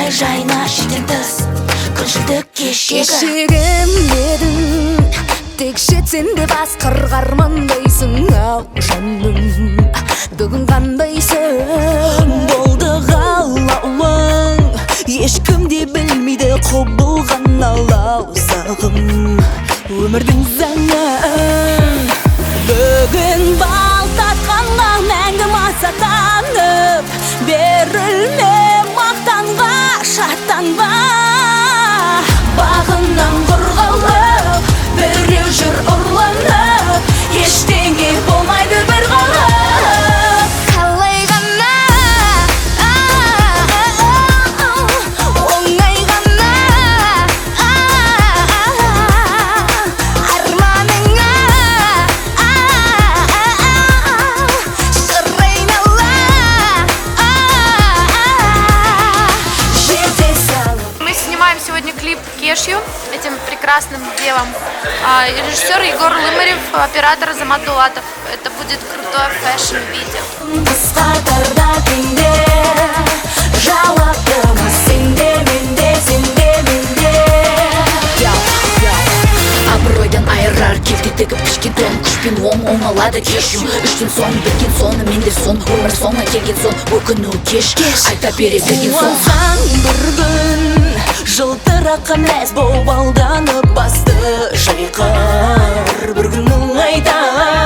саяжайына шетен тыс күншілдік кешегім едің, тек жетсен де басқарғармандайсың ау жаным, бүгін қандайсың? болды қалаулың, ешкім де білмейді құбылған алау сағым өмірдің заңын. Бүгін балтатқанға мәңгі масаттанып, берілме мақтанға шаттанба. Бағынан қорғалып, біреу жүр ұрланып, ештеңе болмайды бір қалып. Қалай ғана оңай ғана арманыңа шыр айнала Жете салып. Мы снимаем сегодня клип Кешью, этим прекрасным девам. Режиссер Егор Лымарев, оператор Азамат Дулатов. Это будет крутое фэшн-видео. Қысқа тарда кенде, жауаптымыз сенде менде, сенде менде. Абыройдан айырар келте тігіп пішкен тон, күшпен оң алады кешім. Үштен соң білген соны, мендер сон, өмір соңына келген сон, өкіну кеш, айта бере берген сон. Оған бір күн жылтыраққа мәз боп алданып басты жайқар бір күн оңайда.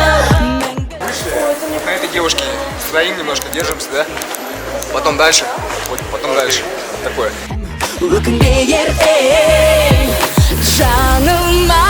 На этой девушке стоим, немножко держимся, да? Потом дальше, вот, потом дальше. Такое. Өкінбе ертең жаныма